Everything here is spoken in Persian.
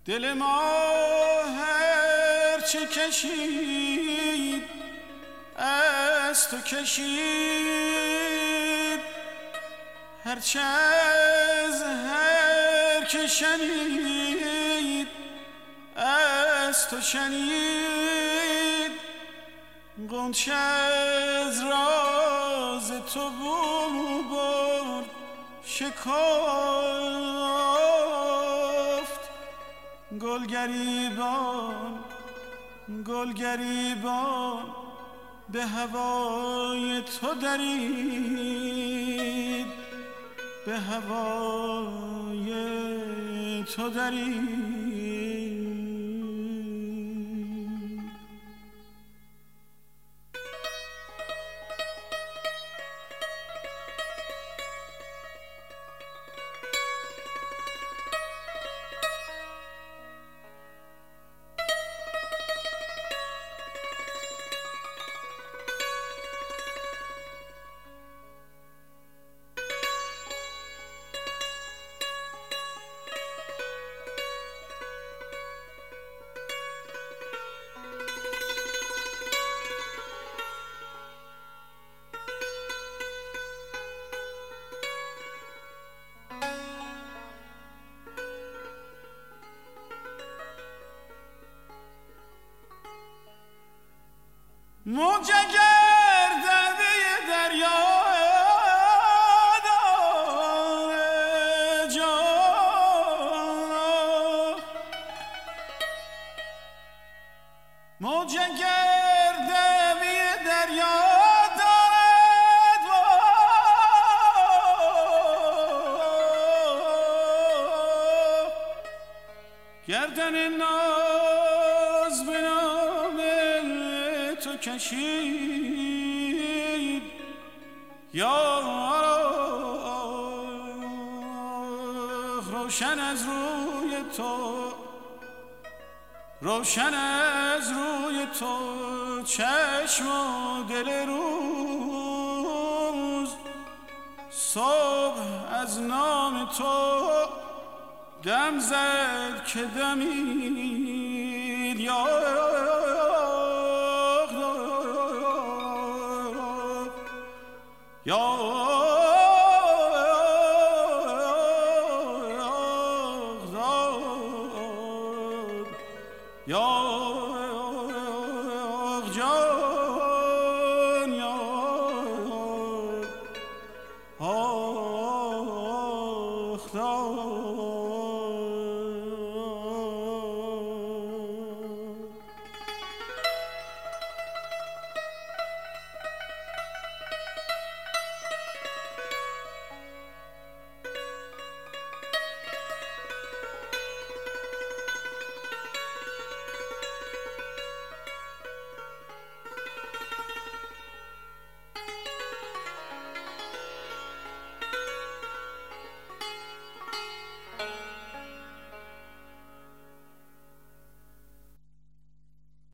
دل ما هر چه کشید از تو کشید، هرچه از هر که شنید از تو شنید. غنچه از راز تو بو برد شکفت، گل گریبان گل گریبان به هوای تو درید، به هوای تو درید. موج گردنده دریا داره جا، موج گردنده دریا دارد گردن ناز به نام تو کشید. یا روشن از روی تو، روشن از روی تو چشم و دل روز، صبح از نام تو دم زد که دمید. یا جان